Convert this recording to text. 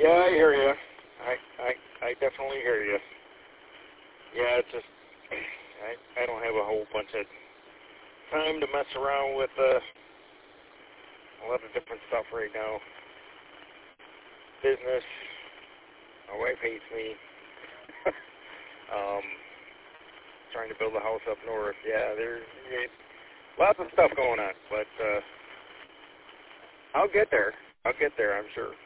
Yeah, I hear you. I definitely hear you. Yeah, it's just I don't have a whole bunch of time to mess around with a lot of different stuff right now. Business. My wife hates me. Trying to build a house up north. Yeah, there's lots of stuff going on, but I'll get there. I'm sure.